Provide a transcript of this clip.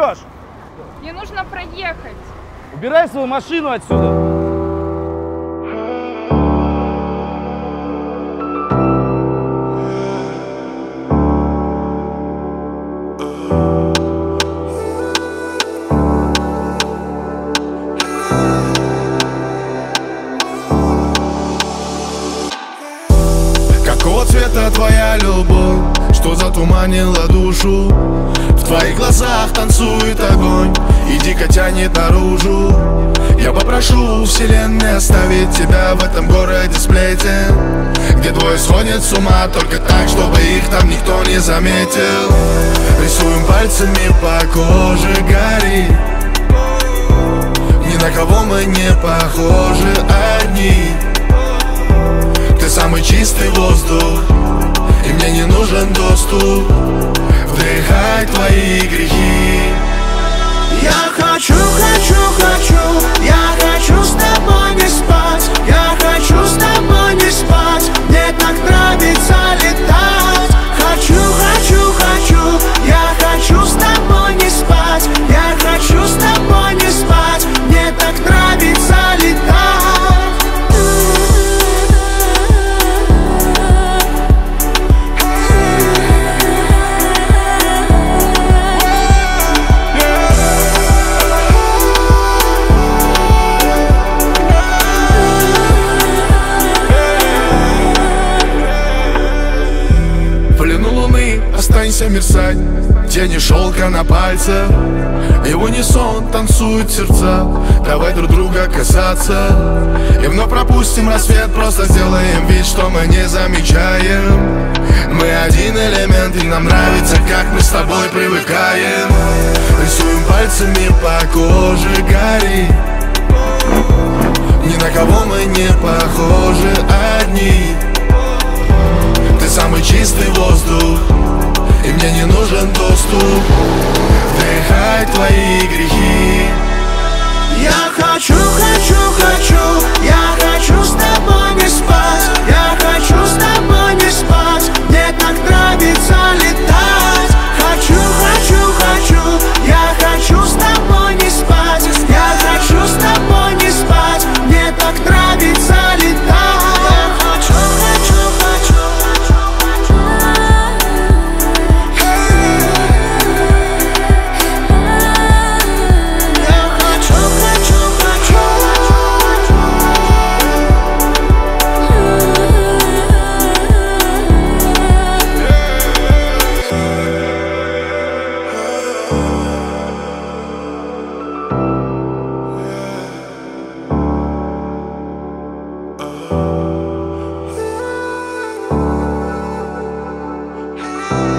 идешь? Мне нужно проехать. Убирай свою машину отсюда. Какого цвета твоя любовь, что затуманила душу? В твоих глазах танцует огонь и дико тянет наружу. Я попрошу вселенной оставить тебя в этом городе сплетен, где двое сходят с ума только так, чтобы их там никто не заметил. Рисуем пальцами по коже гори, ни на кого мы не похожи, одни. Ты самый чистый воздух, и мне не нужен доступ вдыхать твои грехи. Я хочу, я хочу с тобой не спать. Я хочу с тобой не спать. Мне так нравится летать. Хочу, я хочу с тобой не спать. Я хочу с тобой не спать. Мне так нравится летать. Останься мерцать, тени шелка на пальцах, и в унисон танцуют сердца. Давай друг друга касаться, и вновь пропустим рассвет. Просто сделаем вид, что мы не замечаем. Мы один элемент, и нам нравится, как мы с тобой привыкаем. Рисуем пальцами по коже гори, ни на кого мы не похожи, одни. Ты самый чистый воздух, и мне не нужен доступ вдыхать твои грехи. Я хочу, я хочу с тобой не спать. Я хочу с тобой не спать. Мне так нравится летать. Хочу, я хочу с тобой не спать. Я хочу с тобой не спать. Мне так нравится летать. Oh,